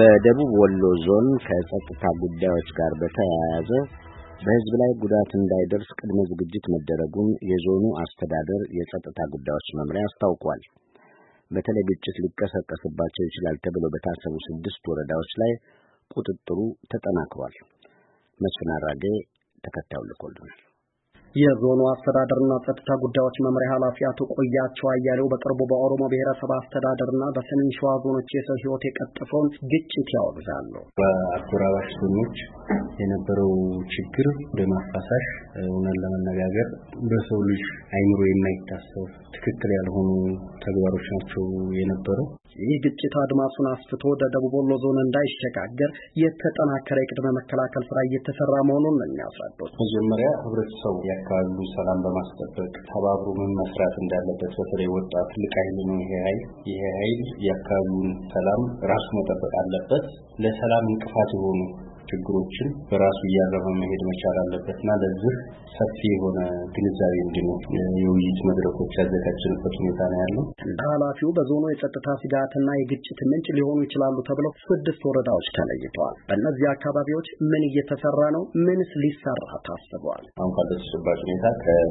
በደቡብ ወሎ ዞን ከጸጥታ ጉዳዮች ጋር በተያያዘ በሕዝብ ላይ ጉዳት እንዳይደርስ ቅድመ ዝግጅት መደረጉን የዞኑ አስተዳደር የጸጥታ ጉዳዮች መምሪያ አስታውቋል። በተለይ ግጭት ሊቀሰቀስባቸው ይችላል ተብሎ በታሰቡ 6 ወረዳዎች ላይ ቁጥጥሩ ተጠናክሯል። መስፍን አራጌ ተከታዩን ልኮልናል። የዞኑ አስተዳደርና ጸጥታ ጉዳዮች መምሪያ ኃላፊ አቶ ቆያቸው አያሌው በቅርቡ በኦሮሞ ብሔረሰብ አስተዳደርና በሰሜን ሸዋ ዞኖች የሰው ሕይወት የቀጠፈውን ግጭት ያወግዛሉ። በአጎራባች ዞኖች የነበረው ችግር በማፋሳሽ ሆነን ለመነጋገር በሰው ልጅ አይምሮ የማይታሰብ ትክክል ያልሆኑ ተግባሮች ናቸው የነበረው። ይህ ግጭት አድማሱን አስፍቶ ወደ ደቡብ ወሎ ዞን እንዳይሸጋገር የተጠናከረ የቅድመ መከላከል ስራ እየተሰራ መሆኑን ነው የሚያስረዱት። መጀመሪያ ህብረተሰቡ የአካባቢውን ሰላም በማስጠበቅ ተባብሮ ምን መስራት እንዳለበት በተለይ ወጣት ትልቅ ኃይል ነው። ይሄ ኃይል የአካባቢውን ሰላም ራሱ መጠበቅ አለበት። ለሰላም እንቅፋት የሆኑ ችግሮችን በራሱ እያረመ መሄድ መቻል አለበትና ለዚህ ሰፊ የሆነ ግንዛቤ እንዲኖር የውይይት መድረኮች ያዘጋጀንበት ሁኔታ ነው ያለው። ኃላፊው በዞኑ የጸጥታ ስጋትና የግጭት ምንጭ ሊሆኑ ይችላሉ ተብለው 6 ወረዳዎች ተለይተዋል። በእነዚህ አካባቢዎች ምን እየተሰራ ነው? ምንስ ሊሰራ ታስቧል? አሁን ባለው ተጨባጭ ሁኔታ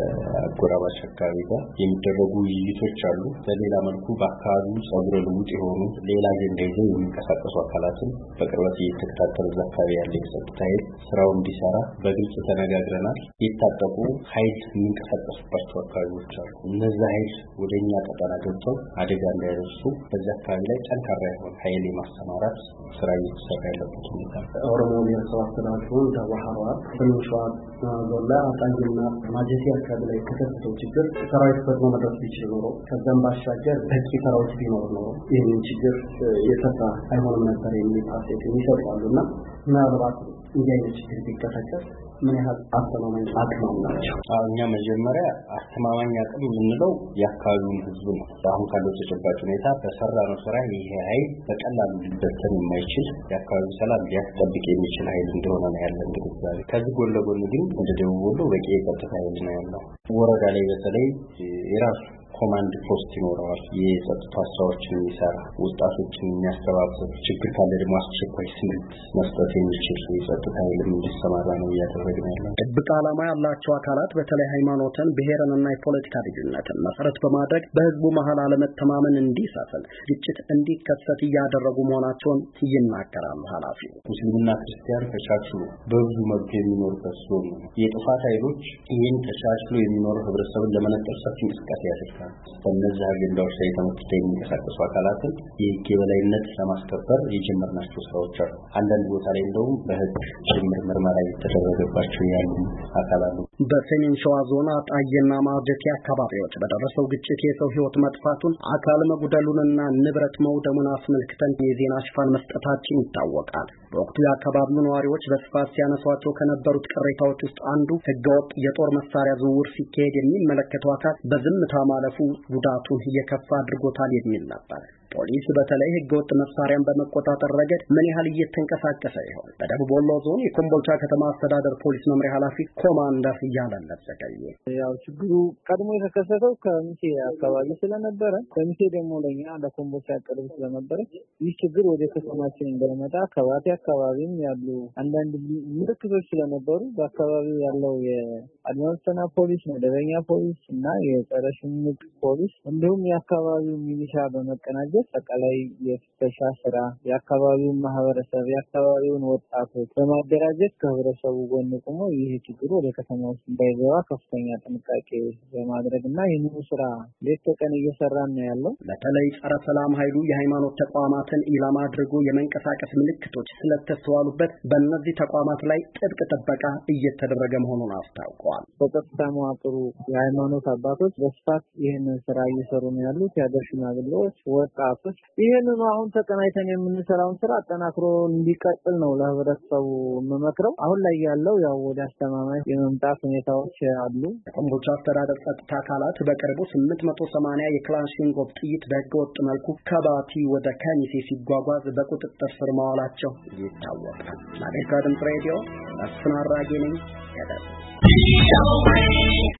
ከአጎራባች አካባቢ ጋር የሚደረጉ ውይይቶች አሉ። በሌላ መልኩ በአካባቢው ጸጉረ ልውጥ የሆኑ ሌላ አጀንዳ ይዘው የሚንቀሳቀሱ አካላትን በቅርበት እየተከታተሉ አካባቢ የጸጥታ ኃይል ስራው እንዲሰራ በግልጽ ተነጋግረናል። የታጠቁ ኃይል የሚንቀሳቀሱባቸው አካባቢዎች አሉ። እነዚህ ኃይል ወደኛ ቀጠና ገብተው አደጋ እንዳይደርሱ በዛ አካባቢ ላይ ጠንካራ የሆነ ኃይል የማሰማራት ስራ እየተሰራ ያለበት ሁኔታ ነው። ኦሮሞ ብሔረሰብ አስተዳደሩን ዳዋሃራ በሚሽዋ ዞላ አጣጅና ማጀቴ አካባቢ ላይ ከተፈጠረው ችግር ሰራዊት ፈጥኖ መድረስ ቢችል ኖሮ ከዛም ባሻገር በቂ ሰራዊት ቢኖር ኖሮ ይህንን ችግር የተፈታ አይሆንም ነበር የሚል አስተያየት ይሰጣሉና ምናልባት እንዲህ አይነት ችግር ቢከሰት ምን ያህል አስተማማኝ አቅም አላቸው? እኛ መጀመሪያ አስተማማኝ አቅም የምንለው የአካባቢውን ህዝብ ነው። አሁን ካለው ተጨባጭ ሁኔታ በሰራነው ስራ ይሄ ኃይል በቀላሉ ሊበተን የማይችል የአካባቢው ሰላም ሊያስጠብቅ የሚችል ኃይል እንደሆነ ነው ያለን ግንዛቤ። ከዚህ ጎን ለጎን ግን እንደ ደቡብ ወሎ በቂ የጸጥታ ኃይል ነው ያለው። ወረዳ ላይ በተለይ የራሱ ኮማንድ ፖስት ይኖረዋል። የጸጥታ ስራዎችን የሚሰራ ወጣቶችን የሚያስተባብር ችግር ካለ ደግሞ አስቸኳይ ስምሪት መስጠት የሚችል የጸጥታ ኃይልም እንዲሰማራ ነው እያደረግን ያለው። ጥብቅ ዓላማ ያላቸው አካላት በተለይ ሃይማኖትን፣ ብሔርንና የፖለቲካ ልዩነትን መሰረት በማድረግ በህዝቡ መሀል አለመተማመን እንዲሰፍን፣ ግጭት እንዲከሰት እያደረጉ መሆናቸውን ይናገራሉ ኃላፊው። ሙስሊምና ክርስቲያን ተቻችሎ በብዙ መልኩ የሚኖርበት ዞን ነው። የጥፋት ኃይሎች ይህን ተቻችሎ የሚኖር ህብረተሰብን ለመነጠል ሰፊ እንቅስቃሴ ያደርጋሉ። በእነዚህ አጀንዳዎች ላይ ተመርኩዘው የሚንቀሳቀሱ አካላትን የህግ የበላይነት ለማስከበር የጀመርናቸው ስራዎች አሉ። አንዳንድ ቦታ ላይ እንደውም በህግ ጭምር ምርመራ እየተደረገባቸው ያሉ አካላቱ። በሰሜን ሸዋ ዞን አጣዬና ማጀቴ አካባቢዎች በደረሰው ግጭት የሰው ህይወት መጥፋቱን፣ አካል መጉደሉንና ንብረት መውደሙን አስመልክተን የዜና ሽፋን መስጠታችን ይታወቃል። በወቅቱ የአካባቢው ነዋሪዎች በስፋት ሲያነሷቸው ከነበሩት ቅሬታዎች ውስጥ አንዱ ህገወጥ የጦር መሳሪያ ዝውውር ሲካሄድ የሚመለከተው አካል በዝምታ ማለፉ ጉዳቱን እየከፋ አድርጎታል የሚል ነበር። ፖሊስ በተለይ ህገወጥ መሳሪያን በመቆጣጠር ረገድ ምን ያህል እየተንቀሳቀሰ ይሆን? በደቡብ ወሎ ዞን የኮምቦልቻ ከተማ አስተዳደር ፖሊስ መምሪያ ኃላፊ ኮማንደር እያለለት ዘገየ። ያው ችግሩ ቀድሞ የተከሰተው ከሚሴ አካባቢ ስለነበረ ከሚሴ ደግሞ ለኛ ለኮምቦልቻ ቅርብ ስለነበረ ይህ ችግር ወደ ከተማችን እንደመጣ ከባቴ አካባቢም ያሉ አንዳንድ ምልክቶች ስለነበሩ በአካባቢው ያለው የአድማስና ፖሊስ፣ መደበኛ ፖሊስ እና የጸረ ሽምቅ ፖሊስ እንዲሁም የአካባቢው ሚሊሻ በመቀናጀት አጠቃላይ የፍተሻ ስራ የአካባቢውን ማህበረሰብ የአካባቢውን ወጣቶች በማደራጀት ከህብረተሰቡ ጎን ቆሞ ይህ ችግር ወደ ከተማ ውስጥ እንዳይገባ ከፍተኛ ጥንቃቄ በማድረግና ይህንን ስራ ሌት ተቀን እየሰራን ነው ያለው። በተለይ ጸረ ሰላም ኃይሉ የሃይማኖት ተቋማትን ኢላማ አድርጎ የመንቀሳቀስ ምልክቶች ስለተስተዋሉበት በእነዚህ ተቋማት ላይ ጥብቅ ጥበቃ እየተደረገ መሆኑን አስታውቀዋል። በጸጥታ መዋቅሩ የሃይማኖት አባቶች በስፋት ይህንን ስራ እየሰሩ ነው ያሉት። የሀገር ሽማግሌዎች፣ ወጣቶች ይህንን አሁን ተቀናይተን የምንሰራውን ስራ አጠናክሮ እንዲቀጥል ነው ለህብረተሰቡ መመክረው። አሁን ላይ ያለው ያው ወደ አስተማማኝ የመምጣት ሁኔታዎች አሉ። የኮምቦልቻ አስተዳደር ጸጥታ አካላት በቅርቡ 880 የክላሽንኮቭ ጥይት በህገወጥ መልኩ ከባቲ ወደ ከሚሴ ሲጓጓዝ በቁጥጥር ስር ማዋላቸው ይታወቃል። ለአሜሪካ ድምፅ ሬዲዮ መስፍን አራጌ ነኝ።